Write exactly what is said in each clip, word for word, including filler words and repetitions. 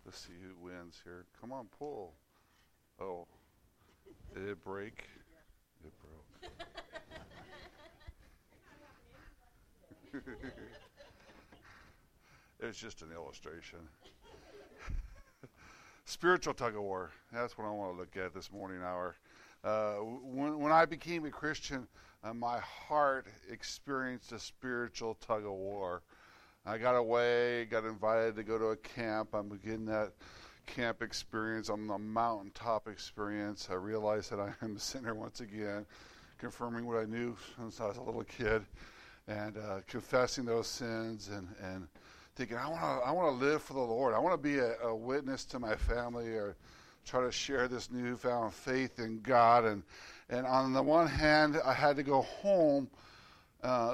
Let's see who wins here. Come on, pull. Oh, did it break? It broke. It was just an illustration. Spiritual tug of war. That's what I want to look at this morning hour. Uh, when, when I became a Christian, uh, my heart experienced a spiritual tug of war. I got away, got invited to go to a camp. I'm getting that camp experience. I'm the mountaintop experience. I realized that I am a sinner once again, confirming what I knew since I was a little kid, and uh, confessing those sins and, and thinking, I want to I want to live for the Lord. I want to be a, a witness to my family, or try to share this newfound faith in God. And, and on the one hand, I had to go home uh,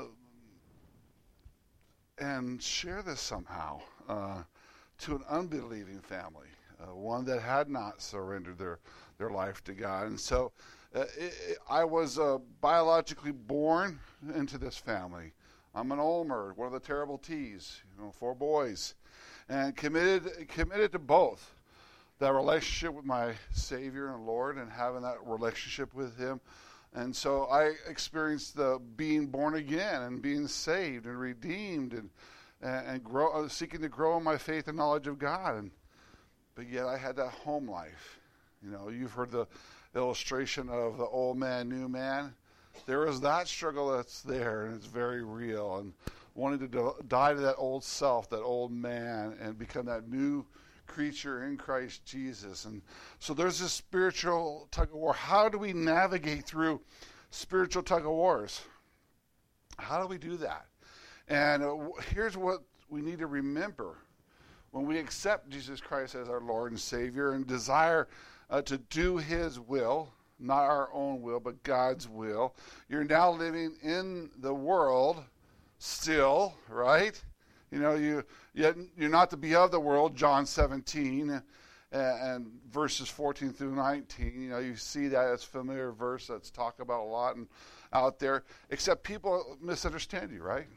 and share this somehow uh, to an unbelieving family, uh, one that had not surrendered their, their life to God. And so uh, it, it, I was uh, biologically born into this family. I'm an Ulmer, one of the terrible T's, you know, four boys, and committed committed to both. That relationship with my Savior and Lord, and having that relationship with Him. And so I experienced the being born again and being saved and redeemed, and and, and grow, uh, seeking to grow in my faith and knowledge of God. And but yet I had that home life. You know, you've heard the illustration of the old man, new man. There is that struggle that's there, and it's very real. And wanting to do, die to that old self, that old man, and become that new creature in Christ Jesus. And so there's this spiritual tug of war. How do we navigate through spiritual tug of wars? How do we do that? And uh, here's what we need to remember. When we accept Jesus Christ as our Lord and Savior and desire uh, to do His will, not our own will, but God's will, you're now living in the world still, right? You know, you, yet you're not to be of the world, John seventeen, and, and verses fourteen through nineteen. You know, you see that as a familiar verse that's talked about a lot and out there, except people misunderstand you, right?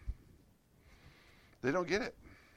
They don't get it.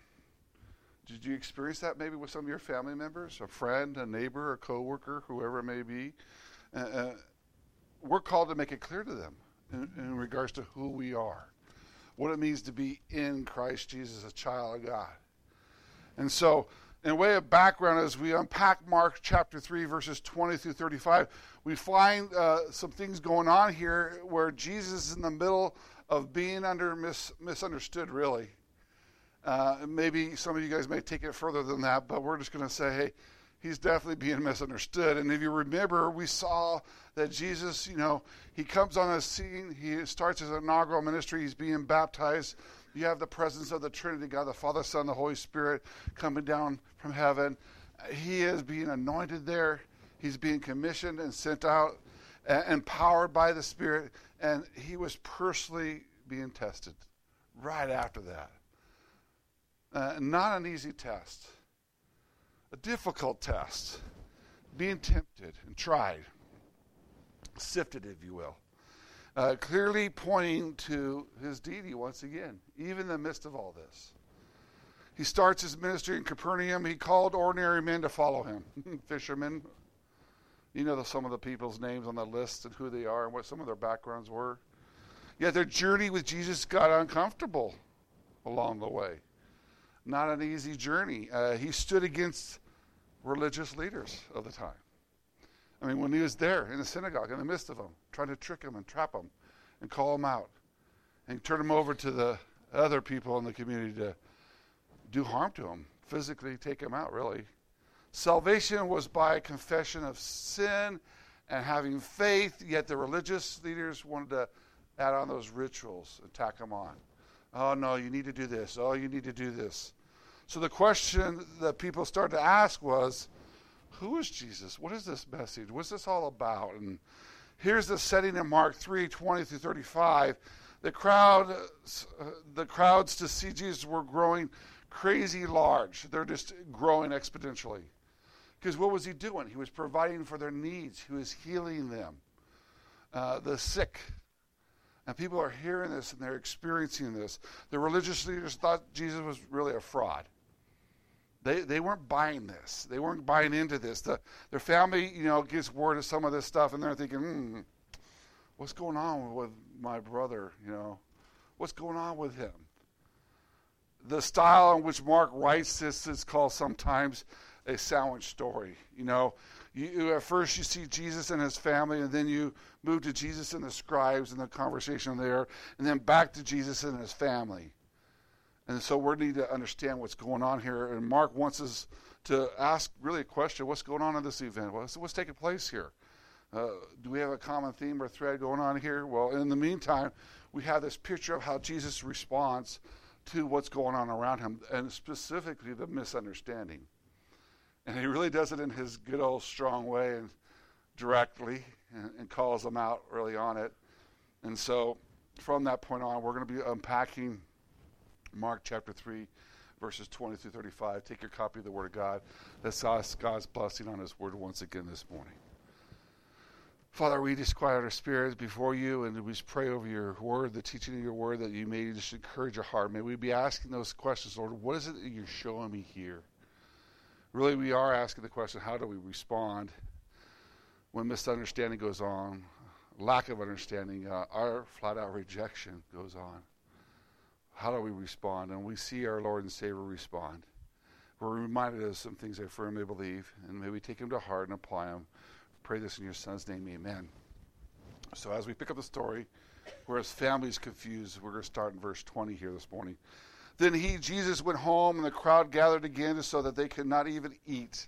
Did you experience that maybe with some of your family members, a friend, a neighbor, a coworker, whoever it may be? Uh, we're called to make it clear to them in, in regards to who we are, what it means to be in Christ Jesus, a child of God. And so, in way of background, as we unpack Mark chapter three, verses twenty through thirty-five, we find uh, some things going on here where Jesus is in the middle of being under mis- misunderstood, really. Uh, maybe some of you guys may take it further than that, but we're just going to say, hey, He's definitely being misunderstood. And if you remember, we saw that Jesus, you know, He comes on the scene. He starts His inaugural ministry. He's being baptized. You have the presence of the Trinity, God, the Father, Son, the Holy Spirit coming down from heaven. He is being anointed there. He's being commissioned and sent out, uh, empowered by the Spirit. And He was personally being tested right after that. Uh, not an easy test. A difficult test, being tempted and tried, sifted, if you will, uh, clearly pointing to His deity once again, even in the midst of all this. He starts His ministry in Capernaum. He called ordinary men to follow Him, fishermen. You know the, some of the people's names on the list and who they are and what some of their backgrounds were. Yet their journey with Jesus got uncomfortable along the way. Not an easy journey. Uh, he stood against religious leaders of the time. I mean, when He was there in the synagogue, in the midst of them, trying to trick them and trap them and call them out and turn them over to the other people in the community to do harm to them, physically take them out, really. Salvation was by confession of sin and having faith, yet the religious leaders wanted to add on those rituals and tack them on. Oh, no, you need to do this. Oh, you need to do this. So the question that people started to ask was, who is Jesus? What is this message? What's this all about? And here's the setting in Mark three, twenty through thirty-five. The crowd, uh, the crowds to see Jesus were growing crazy large. They're just growing exponentially. Because what was He doing? He was providing for their needs. He was healing them, uh, the sick. And people are hearing this and they're experiencing this. The religious leaders thought Jesus was really a fraud. They they weren't buying this. They weren't buying into this. The, their family, you know, gets word of some of this stuff, and they're thinking, hmm, what's going on with my brother? You know, what's going on with him? The style in which Mark writes this is called sometimes a sandwich story. You know, you, you at first you see Jesus and his family, and then you move to Jesus and the scribes and the conversation there, and then back to Jesus and his family. And so we need to understand what's going on here. And Mark wants us to ask really a question: what's going on in this event? What's, what's taking place here? Uh, do we have a common theme or thread going on here? Well, in the meantime, we have this picture of how Jesus responds to what's going on around him, and specifically the misunderstanding. And he really does it in his good old strong way and directly, and, and calls them out really on it. And so from that point on, we're going to be unpacking Mark chapter three, verses twenty through thirty-five. Take your copy of the Word of God. Let's ask God's blessing on his Word once again this morning. Father, we just quiet our spirits before you, and we just pray over your Word, the teaching of your Word, that you may just encourage your heart. May we be asking those questions, Lord. What is it that you're showing me here? Really, we are asking the question, how do we respond when misunderstanding goes on, lack of understanding, uh, our flat-out rejection goes on? How do we respond? And we see our Lord and Savior respond. We're reminded of some things I firmly believe, and may we take them to heart and apply them. Pray this in your Son's name, amen. So as we pick up the story, where his family is confused, we're going to start in verse twenty here this morning. Then he, Jesus, went home, and the crowd gathered again so that they could not even eat.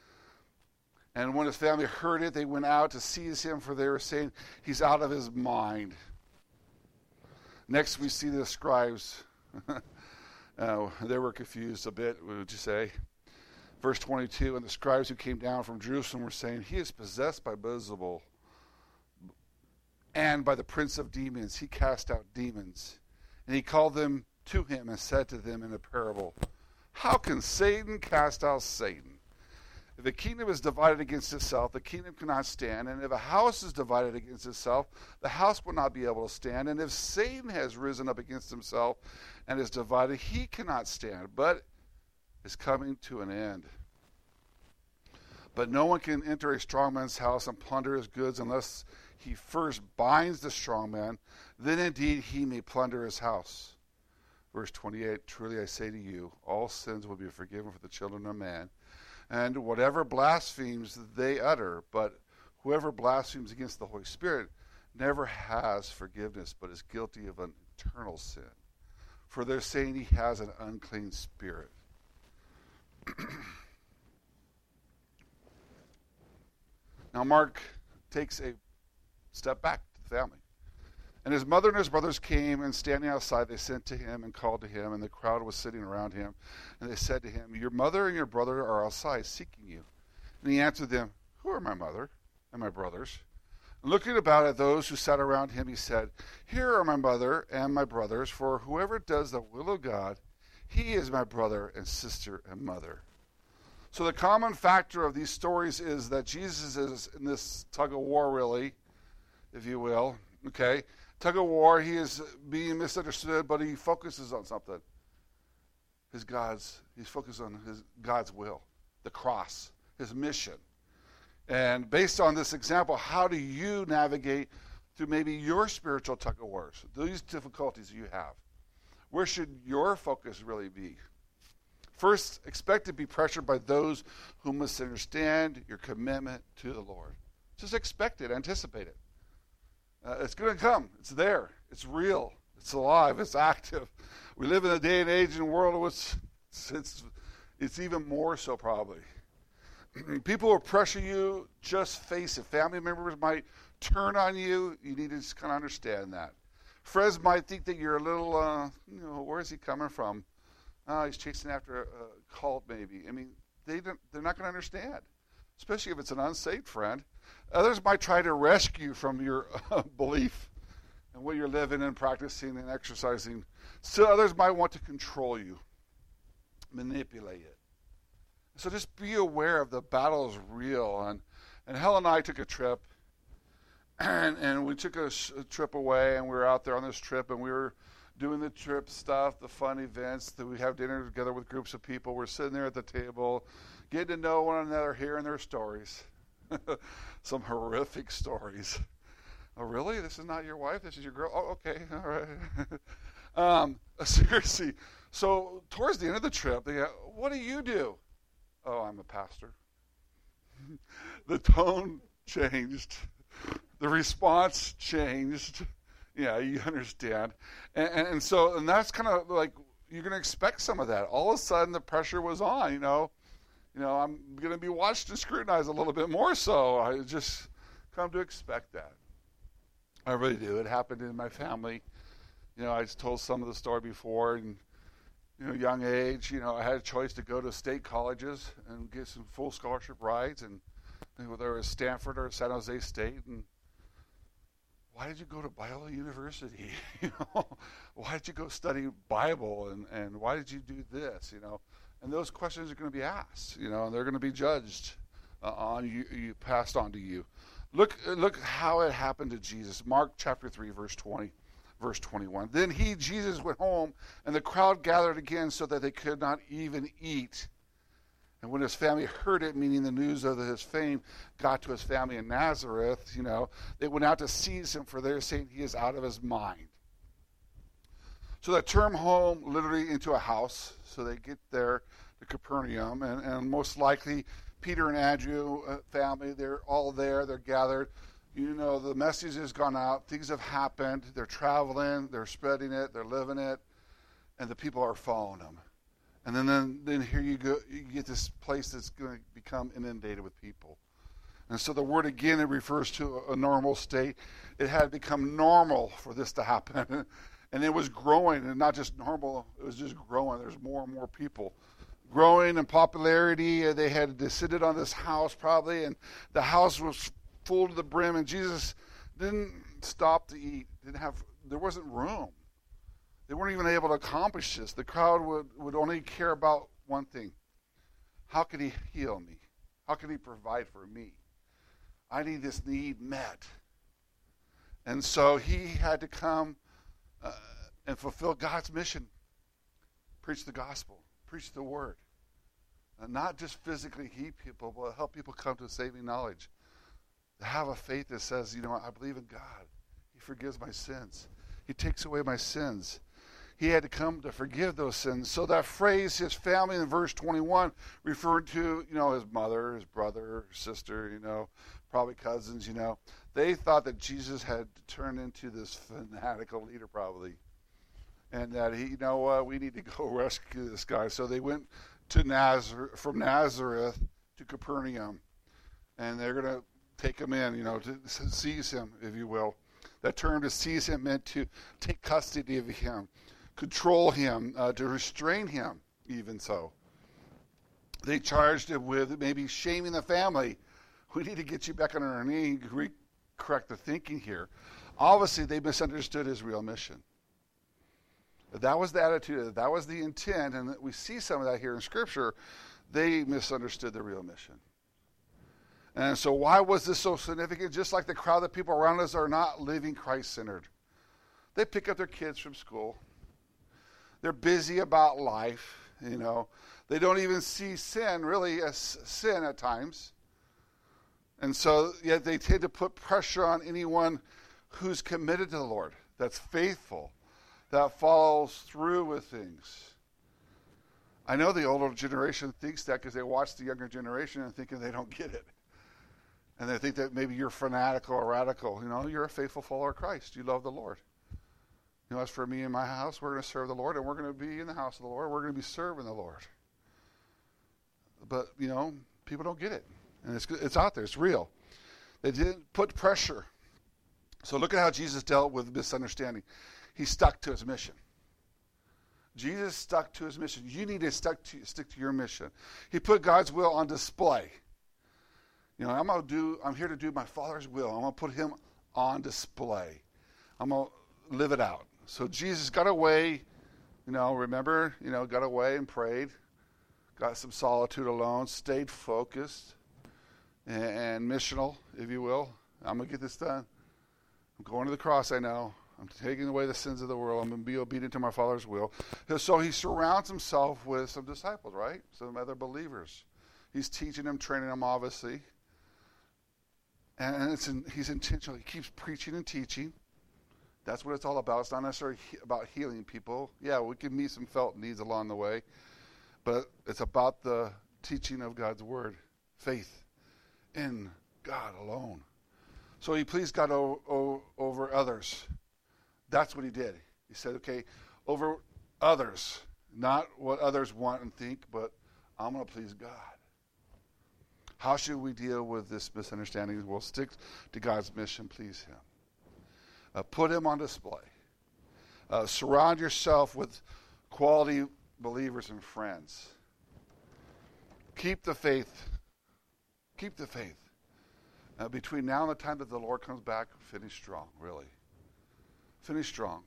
And when his family heard it, they went out to seize him, for they were saying, he's out of his mind. Next, we see the scribes. uh, they were confused a bit, would you say? Verse twenty-two, and the scribes who came down from Jerusalem were saying, he is possessed by Beelzebul, and by the prince of demons. He cast out demons. And he called them to him and said to them in a parable, how can Satan cast out Satan? If a kingdom is divided against itself, the kingdom cannot stand. And if a house is divided against itself, the house will not be able to stand. And if Satan has risen up against himself and is divided, he cannot stand, but is coming to an end. But no one can enter a strong man's house and plunder his goods unless he first binds the strong man. Then indeed he may plunder his house. Verse twenty-eight, truly I say to you, all sins will be forgiven for the children of man, and whatever blasphemes they utter, but whoever blasphemes against the Holy Spirit never has forgiveness, but is guilty of an eternal sin. For they're saying he has an unclean spirit. Now Mark takes a step back to the family. And his mother and his brothers came, and standing outside, they sent to him and called to him, and the crowd was sitting around him. And they said to him, your mother and your brother are outside seeking you. And he answered them, who are my mother and my brothers? And looking about at those who sat around him, he said, here are my mother and my brothers, for whoever does the will of God, he is my brother and sister and mother. So the common factor of these stories is that Jesus is in this tug of war, really, if you will, okay? Tug of war, he is being misunderstood, but he focuses on something. His God's, he's focused on his God's will, the cross, his mission. And based on this example, how do you navigate through maybe your spiritual tug of wars, these difficulties you have? Where should your focus really be? First, expect to be pressured by those who misunderstand your commitment to the Lord. Just expect it, anticipate it. Uh, it's going to come. It's there. It's real. It's alive. It's active. We live in a day and age and world in which it's, it's, it's even more so probably. People will pressure you. Just face it. Family members might turn on you. You need to just kind of understand that. Friends might think that you're a little, uh, you know, where is he coming from? Oh, he's chasing after a, a cult maybe. I mean, they don't, they're not going to understand, especially if it's an unsaved friend. Others might try to rescue you from your uh, belief and what you're living and practicing and exercising. Still, others might want to control you, manipulate it. So just be aware of the battle is real. And, and Helen and I took a trip, and, and we took a, sh- a trip away, and we were out there on this trip, and we were doing the trip stuff, the fun events, that we have dinner together with groups of people. We're sitting there at the table, getting to know one another, hearing their stories. Some horrific stories. Oh, really? This is not your wife? This is your girl? Oh, okay. All right. um, seriously. So towards the end of the trip, they go, what do you do? Oh, I'm a pastor. The tone changed. The response changed. Yeah, you understand. And, and, and so, and that's kind of like, you're going to expect some of that. All of a sudden, the pressure was on, you know. You know, I'm going to be watched and scrutinized a little bit more so. I just come to expect that. I really do. It happened in my family. You know, I told some of the story before, and, you know, young age, you know, I had a choice to go to state colleges and get some full scholarship rides, and whether it was Stanford or San Jose State, and why did you go to Biola University? You know, why did you go study Bible, and, and why did you do this? You know, and those questions are going to be asked, you know, and they're going to be judged uh, on you, you, passed on to you. Look, look how it happened to Jesus. Mark chapter three, verse twenty, verse twenty-one. Then he, Jesus, went home, and the crowd gathered again so that they could not even eat. And when his family heard it, meaning the news of his fame got to his family in Nazareth, you know, they went out to seize him, for they're saying he is out of his mind. So that term home, literally into a house. So they get there to Capernaum, and, and most likely Peter and Andrew uh, family, they're all there, they're gathered. You know, the message has gone out, things have happened, they're traveling, they're spreading it, they're living it, and the people are following them. And then, then, then here you go, you get this place that's going to become inundated with people. And so the word again, it refers to a, a normal state. It had become normal for this to happen. And it was growing, and not just normal, it was just growing. There's more and more people. Growing in popularity, they had descended on this house probably, and the house was full to the brim, and Jesus didn't stop to eat. Didn't have, there wasn't room. They weren't even able to accomplish this. The crowd would, would only care about one thing. How could he heal me? How could he provide for me? I need this need met. And so he had to come uh, and fulfill God's mission. Preach the gospel. Preach the word. And not just physically heal people, but help people come to saving knowledge. To have a faith that says, you know, I believe in God. He forgives my sins. He takes away my sins. He had to come to forgive those sins. So that phrase, his family in verse twenty-one, referred to, you know, his mother, his brother, his sister, you know, probably cousins, you know. They thought that Jesus had turned into this fanatical leader probably. And that, he, you know, uh, we need to go rescue this guy. So they went to Nazareth, from Nazareth to Capernaum. And they're going to take him in, you know, to seize him, if you will. That term to seize him meant to take custody of him, control him, uh, to restrain him, even so. They charged him with maybe shaming the family. We need to get you back on our knee, correct the thinking here. Obviously, they misunderstood his real mission. That was the attitude, that was the intent, and we see some of that here in Scripture. They misunderstood the real mission. And so why was this so significant? Just like the crowd of people around us are not living Christ-centered. They pick up their kids from school. They're busy about life, you know. They don't even see sin really as sin at times. And so yet they tend to put pressure on anyone who's committed to the Lord, that's faithful, that follows through with things. I know the older generation thinks that because they watch the younger generation and thinking they don't get it. And they think that maybe you're fanatical or radical. You know, you're a faithful follower of Christ. You love the Lord. You know, as for me and my house, we're going to serve the Lord, and we're going to be in the house of the Lord. We're going to be serving the Lord. But, you know, people don't get it. And it's it's out there. It's real. They didn't put pressure. So look at how Jesus dealt with misunderstanding. He stuck to his mission. Jesus stuck to his mission. You need to stuck to, stick to your mission. He put God's will on display. You know, I'm gonna do. I'm here to do my Father's will. I'm gonna put him on display. I'm gonna live it out. So Jesus got away. You know, remember, you know, got away and prayed. Got some solitude alone. Stayed focused and, and missional, if you will. I'm gonna get this done. I'm going to the cross. I know. I'm taking away the sins of the world. I'm going to be obedient to my Father's will. So he surrounds himself with some disciples, right? Some other believers. He's teaching them, training them, obviously. And it's in, he's intentional. He keeps preaching and teaching. That's what it's all about. It's not necessarily he, about healing people. Yeah, we can meet some felt needs along the way. But it's about the teaching of God's word. Faith in God alone. So he pleased God o- o- over others. That's what he did. He said, okay, over others. Not what others want and think, but I'm going to please God. How should we deal with this misunderstanding? We'll stick to God's mission, please him. Uh, put him on display. Uh, surround yourself with quality believers and friends. Keep the faith. Keep the faith. Uh, between now and the time that the Lord comes back, finish strong, really. Finish strong.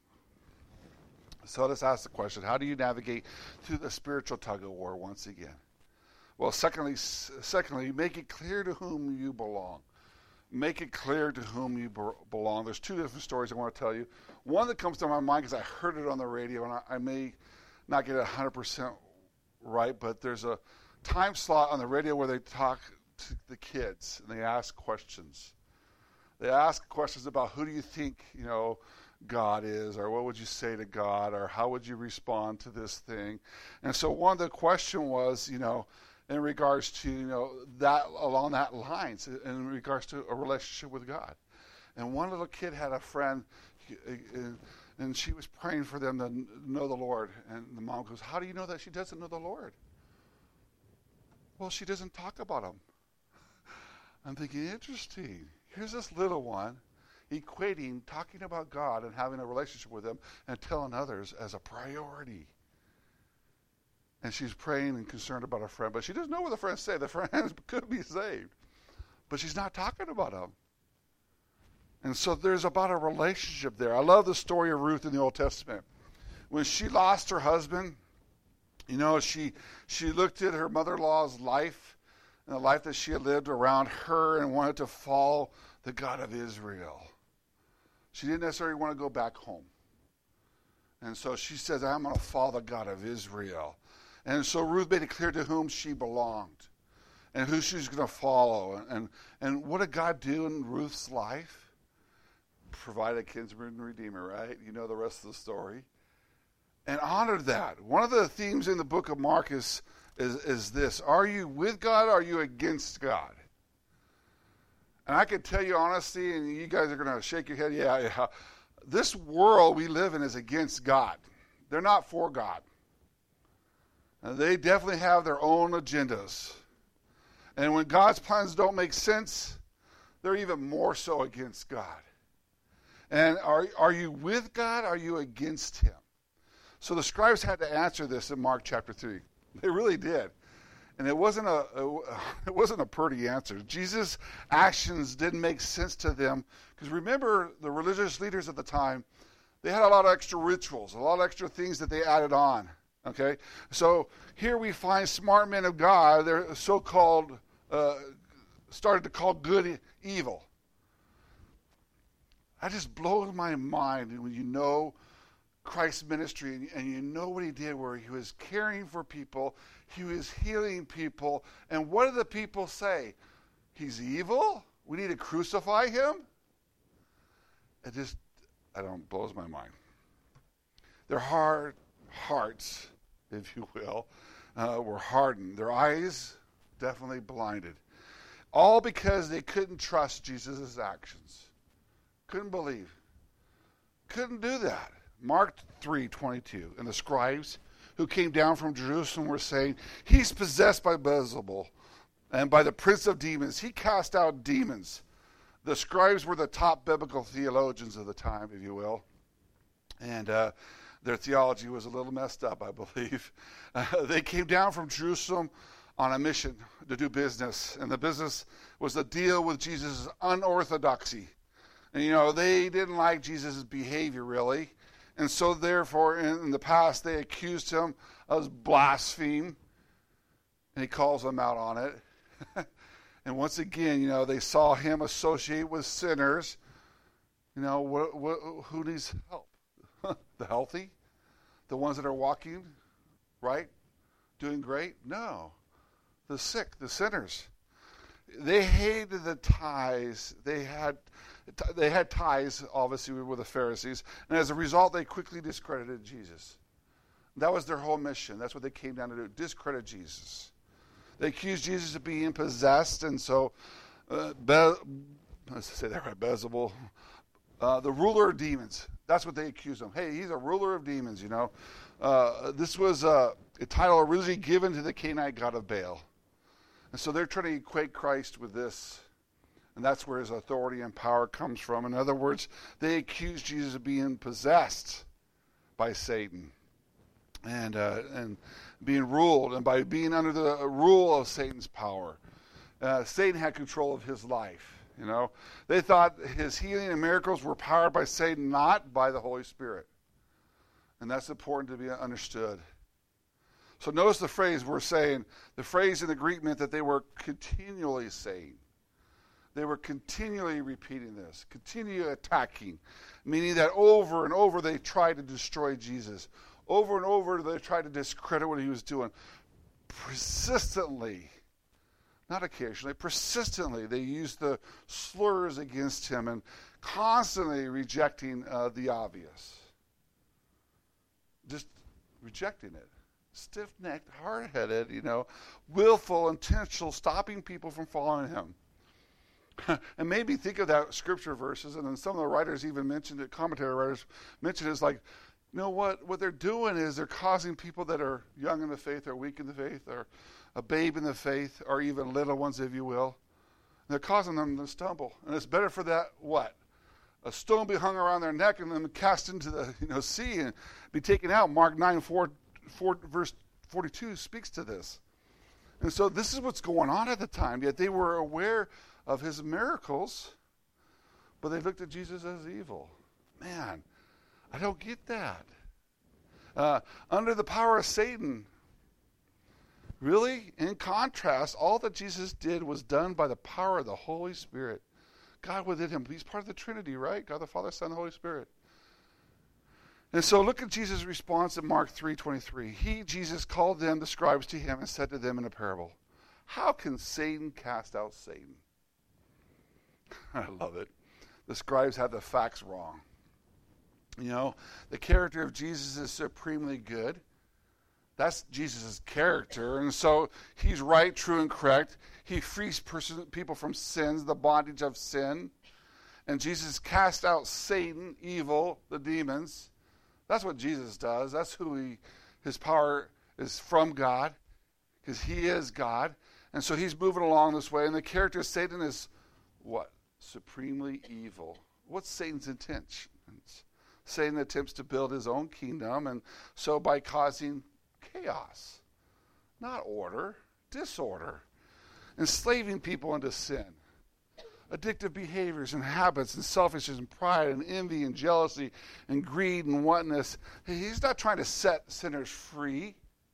So let's ask the question, how do you navigate through the spiritual tug-of-war once again? Well, secondly, secondly, make it clear to whom you belong. Make it clear to whom you be- belong. There's two different stories I want to tell you. One that comes to my mind because I heard it on the radio, and I, I may not get it one hundred percent right, but there's a time slot on the radio where they talk to the kids, and they ask questions. They ask questions about who do you think, you know, God is, or what would you say to God, or how would you respond to this thing? And so one of the question was, you know, in regards to, you know, that along that lines, in regards to a relationship with God. And one little kid had a friend, and she was praying for them to know the Lord. And the mom goes, how do you know that she doesn't know the Lord? Well, she doesn't talk about him. I'm thinking, interesting. Here's this little one equating talking about God and having a relationship with him and telling others as a priority. And she's praying and concerned about her friend, but she doesn't know what the friends say. The friends could be saved, but she's not talking about them. And so there's about a relationship there. I love the story of Ruth in the Old Testament. When she lost her husband, you know, she she looked at her mother-in-law's life and the life that she had lived around her and wanted to follow the God of Israel. She didn't necessarily want to go back home. And so she says, I'm going to follow the God of Israel. And so Ruth made it clear to whom she belonged and who she's going to follow. And, and what did God do in Ruth's life? Provide a kinsman redeemer, right? You know the rest of the story. And honored that. One of the themes in the book of Mark is, is, is this. Are you with God or are you against God? And I can tell you honestly, and you guys are going to shake your head, yeah, yeah. This world we live in is against God. They're not for God. And they definitely have their own agendas. And when God's plans don't make sense, they're even more so against God. And are, are you with God or are you against him? So the scribes had to answer this in Mark chapter three. They really did. And it wasn't a, a it wasn't a pretty answer. Jesus' actions didn't make sense to them. Because remember, the religious leaders at the time, they had a lot of extra rituals, a lot of extra things that they added on. Okay? So here we find smart men of God, they're so-called, uh, started to call good evil. That just blows my mind when you know Christ's ministry and you know what he did, where he was caring for people, he was healing people, and what do the people say? He's evil? We need to crucify him? It just, I don't, blows my mind. Their hard hearts, if you will, uh, were hardened. Their eyes definitely blinded. All because they couldn't trust Jesus' actions. Couldn't believe. Couldn't do that. Mark three twenty-two. And the scribes who came down from Jerusalem were saying, he's possessed by Beelzebul and by the prince of demons. He cast out demons. The scribes were the top biblical theologians of the time, if you will. And uh, their theology was a little messed up, I believe. Uh, they came down from Jerusalem on a mission to do business. And the business was to deal with Jesus' unorthodoxy. And, you know, they didn't like Jesus' behavior, really. And so, therefore, in, in the past, they accused him of blaspheme. And he calls them out on it. And once again, you know, they saw him associate with sinners. You know, what, what, who needs help? The healthy? The ones that are walking, right? Doing great? No. The sick, the sinners. They hated the ties. They had they had ties, obviously, with the Pharisees. And as a result, they quickly discredited Jesus. That was their whole mission. That's what they came down to do, discredit Jesus. They accused Jesus of being possessed, and so, uh, Be- let's say that right, Beelzebul, uh, the ruler of demons. That's what they accused him. Hey, he's a ruler of demons, you know. Uh, this was uh, a title originally given to the Canaanite god of Baal. And so they're trying to equate Christ with this. And that's where his authority and power comes from. In other words, they accused Jesus of being possessed by Satan and uh, and being ruled, and by being under the rule of Satan's power. Uh, Satan had control of his life. You know, they thought his healing and miracles were powered by Satan, not by the Holy Spirit. And that's important to be understood. So notice the phrase we're saying. The phrase in the Greek meant that they were continually saying. They were continually repeating this, continually attacking, meaning that over and over they tried to destroy Jesus. Over and over they tried to discredit what he was doing. Persistently, not occasionally, persistently, they used the slurs against him and constantly rejecting uh, the obvious. Just rejecting it. Stiff-necked, hard-headed, you know, willful, intentional, stopping people from following him. And maybe think of that scripture verses, and then some of the writers even mentioned it, commentary writers mentioned it, it's like, you know what, what they're doing is they're causing people that are young in the faith or weak in the faith or a babe in the faith or even little ones, if you will. And they're causing them to stumble. And it's better for that, what? A stone be hung around their neck and then cast into the you know sea and be taken out. Mark nine, four, four, verse forty-two speaks to this. And so this is what's going on at the time. Yet they were aware of his miracles, but they looked at Jesus as evil. Man, I don't get that. Uh, under the power of Satan, really, in contrast, all that Jesus did was done by the power of the Holy Spirit. God within him. He's part of the Trinity, right? God the Father, Son, and the Holy Spirit. And so look at Jesus' response in Mark three twenty-three. He, Jesus, called them, the scribes, to him and said to them in a parable, how can Satan cast out Satan? I love it. The scribes had the facts wrong. You know, the character of Jesus is supremely good. That's Jesus' character. And so he's right, true, and correct. He frees person, people from sins, the bondage of sin. And Jesus cast out Satan, evil, the demons. That's what Jesus does. That's who he, his power is from God, because he is God. And so he's moving along this way. And the character of Satan is what? Supremely evil. What's Satan's intentions? Satan attempts to build his own kingdom, and so by causing chaos, not order, disorder, enslaving people into sin, addictive behaviors and habits and selfishness and pride and envy and jealousy and greed and wantonness. He's not trying to set sinners free.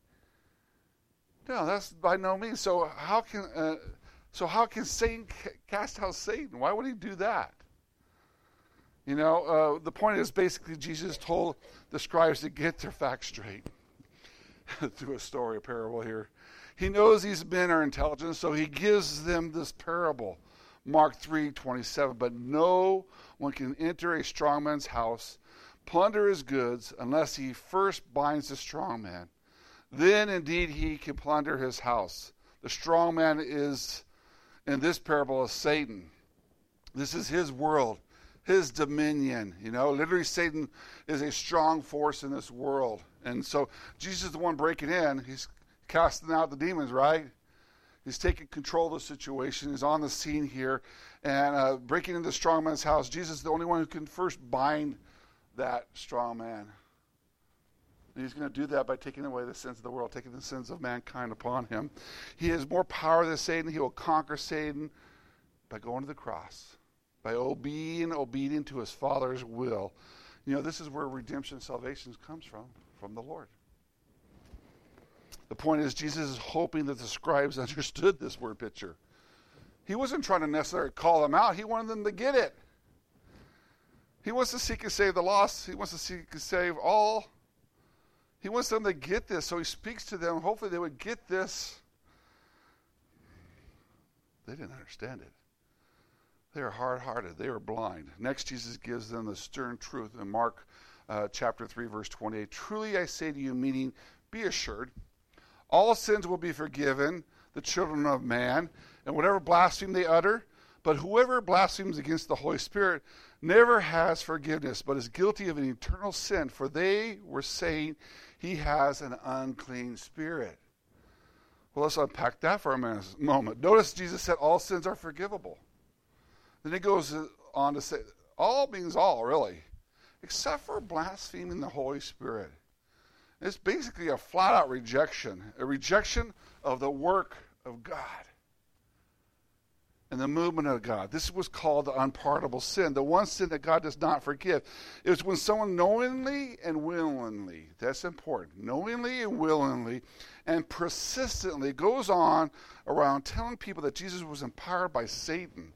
No, that's by no means. So how can uh, so how can Satan c- cast out Satan? Why would he do that? You know, uh, the point is basically Jesus told the scribes to get their facts straight through a story, a parable here. He knows these men are intelligent, so he gives them this parable. Mark three twenty-seven. But no one can enter a strong man's house, plunder his goods, unless he first binds the strong man. Then indeed he can plunder his house. The strong man is, in this parable, is Satan. This is his world, his dominion. You know, literally Satan is a strong force in this world. And so Jesus is the one breaking in. He's casting out the demons, right? He's taking control of the situation. He's on the scene here and uh, breaking into the strong man's house. Jesus is the only one who can first bind that strong man. And he's going to do that by taking away the sins of the world, taking the sins of mankind upon him. He has more power than Satan. He will conquer Satan by going to the cross, by being obedient to his Father's will. You know, this is where redemption and salvation comes from, from the Lord. The point is, Jesus is hoping that the scribes understood this word picture. He wasn't trying to necessarily call them out. He wanted them to get it. He wants to seek and save the lost. He wants to seek and save all. He wants them to get this, so he speaks to them. Hopefully they would get this. They didn't understand it. They were hard-hearted. They were blind. Next, Jesus gives them the stern truth in Mark uh, chapter three, verse twenty-eight. Truly I say to you, meaning, be assured, all sins will be forgiven the children of man, and whatever blasphemy they utter. But whoever blasphemes against the Holy Spirit never has forgiveness, but is guilty of an eternal sin, for they were saying he has an unclean spirit. Well, let's unpack that for a moment. Notice Jesus said all sins are forgivable. Then he goes on to say, all means all, really, except for blaspheming the Holy Spirit. It's basically a flat-out rejection, a rejection of the work of God and the movement of God. This was called the unpardonable sin, the one sin that God does not forgive. It was when someone knowingly and willingly, that's important, knowingly and willingly and persistently goes on around telling people that Jesus was empowered by Satan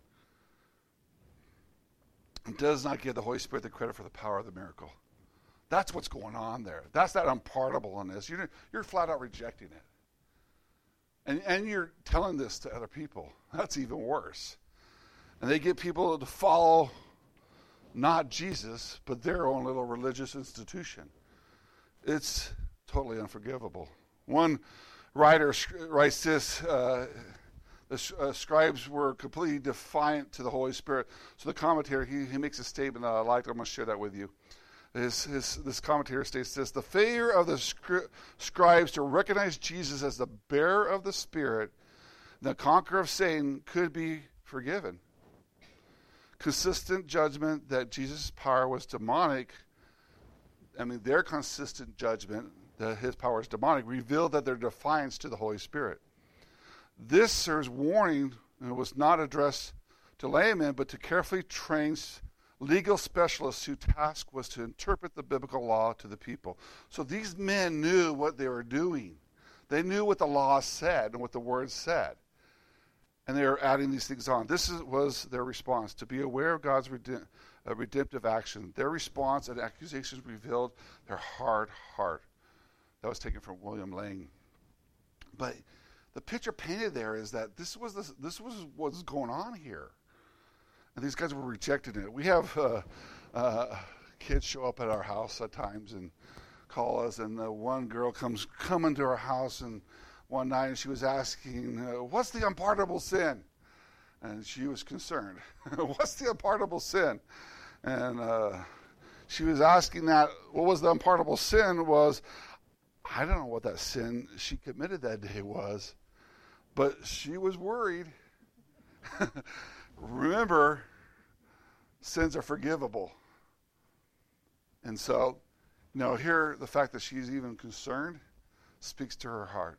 and does not give the Holy Spirit the credit for the power of the miracle. That's what's going on there. That's that unpardonableness. You're, you're flat out rejecting it. And, and you're telling this to other people. That's even worse. And they get people to follow not Jesus, but their own little religious institution. It's totally unforgivable. One writer writes this, uh, the uh, scribes were completely defiant to the Holy Spirit. So the commentator, he, he makes a statement that I like. I'm going to share that with you. His, his, this commentator states this: the failure of the scri- scribes to recognize Jesus as the bearer of the Spirit, the conqueror of Satan, could be forgiven. Consistent judgment that Jesus' power was demonic, I mean, their consistent judgment that his power is demonic, revealed that their defiance to the Holy Spirit. This serves warning, and it was not addressed to laymen, but to carefully trained legal specialists whose task was to interpret the biblical law to the people. So these men knew what they were doing. They knew what the law said and what the word said. And they were adding these things on. This is, was their response, to be aware of God's redemp- uh, redemptive action. Their response and accusations revealed their hard heart. That was taken from William Lane. But the picture painted there is that this was the, this was what was going on here. And these guys were rejecting it. We have uh, uh, kids show up at our house at times and call us, and uh, one girl comes coming to our house and one night, and she was asking, uh, what's the unpardonable sin? And she was concerned. What's the unpardonable sin? And uh, she was asking that, what was the unpardonable sin was, I don't know what that sin she committed that day was, but she was worried. Remember, sins are forgivable. And so, you know, here, the fact that she's even concerned speaks to her heart.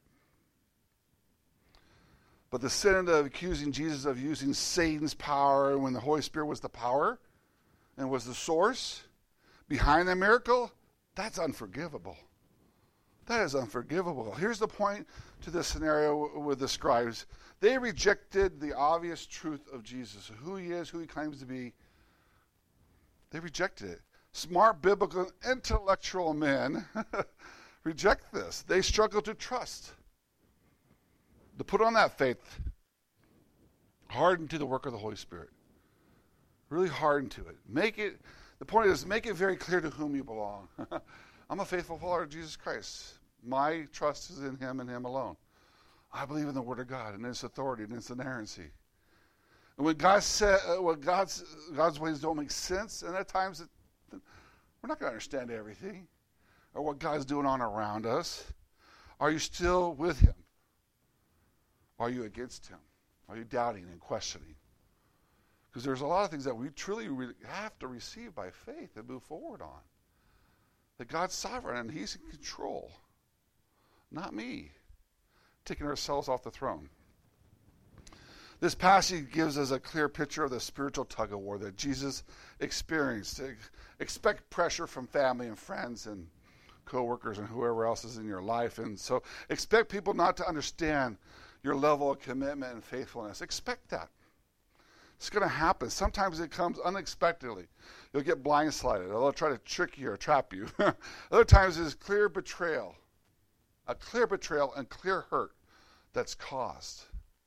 But the sin of accusing Jesus of using Satan's power when the Holy Spirit was the power and was the source behind the miracle, that's unforgivable. That is unforgivable. Here's the point to this scenario with the scribes. They rejected the obvious truth of Jesus, who he is, who he claims to be. They rejected it. Smart, biblical, intellectual men reject this. They struggle to trust, to put on that faith, harden to the work of the Holy Spirit. Really harden to it. Make it, the point is, make it very clear to whom you belong. I'm a faithful follower of Jesus Christ. My trust is in him and him alone. I believe in the Word of God and its authority and its inerrancy. And when God said, uh, when God's God's ways don't make sense, and at times it, we're not going to understand everything or what God's doing on around us. Are you still with him? Are you against him? Are you doubting and questioning? Because there's a lot of things that we truly re- have to receive by faith and move forward on. That God's sovereign and he's in control. Not me. Taking ourselves off the throne. This passage gives us a clear picture of the spiritual tug of war that Jesus experienced. Expect pressure from family and friends and co-workers and whoever else is in your life. And so expect people not to understand your level of commitment and faithfulness. Expect that. It's going to happen. Sometimes it comes unexpectedly. You'll get blindsided. They'll try to trick you or trap you. Other times it's clear betrayal. A clear betrayal and clear hurt that's caused.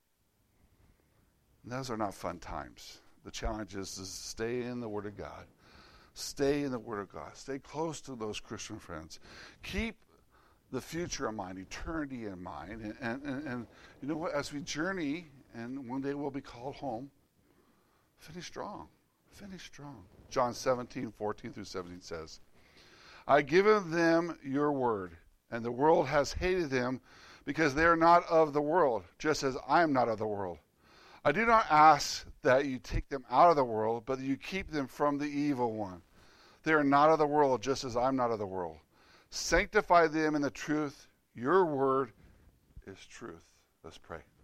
And those are not fun times. The challenge is to stay in the Word of God. Stay in the Word of God. Stay close to those Christian friends. Keep the future in mind, eternity in mind. And, and, and, and you know what? As we journey, and one day we'll be called home, finish strong. Finish strong. John seventeen, fourteen through seventeen says, I've given them your word, and the world has hated them because they are not of the world, just as I am not of the world. I do not ask that you take them out of the world, but that you keep them from the evil one. They are not of the world, just as I'm not of the world. Sanctify them in the truth. Your word is truth. Let's pray.